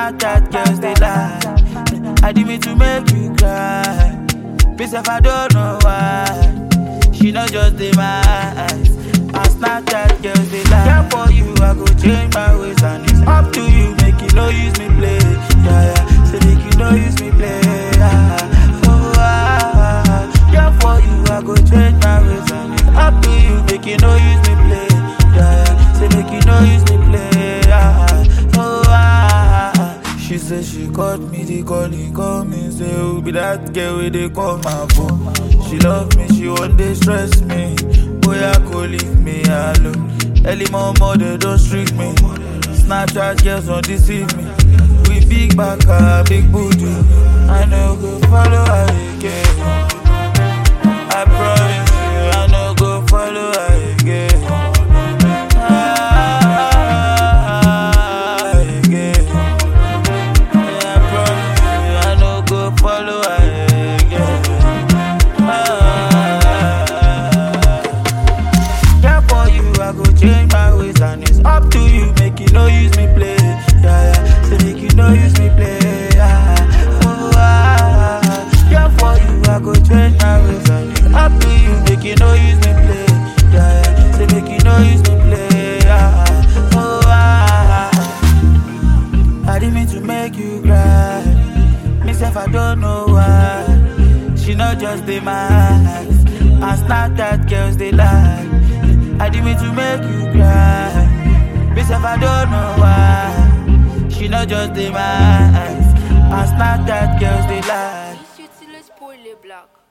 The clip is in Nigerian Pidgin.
Snapchat girls they lie. I did me to make you cry. Please if I don't know why. She not just in my eyes. And Snapchat girls they lie. Yeah, for you I go change my ways and it's up to you. Make you no use me play. Yeah, yeah. So make you no use me play. Yeah, for you I go change my ways and it's up to you. Make you no use me play. Yeah, yeah. So make you no use me play. She said she caught me, they call me, say who be that girl where they call my phone. She love me, she won't they stress me. Boy, I could leave me alone. Early mama, they don't streak me. Snapchat girls don't deceive me. We big back, big booty. I know go follow her again. I promise you, I know go follow her again. Follow again. Yeah, for you I go change my ways and it's up to you. Make you no use me play. Yeah, yeah. So make you no use me play. Yeah, for you I go change my ways and it's up to you. Make you no use me play. Yeah, yeah. So make you no use me play. I didn't mean to make you cry. Myself, I don't know why. She not just in my eyes. And Snapchat girls they lie. I didn't mean to make you cry. Myself, I don't know why. She not just in my eyes. And Snapchat girls they lie. Ici, tu laisses pour les blagues.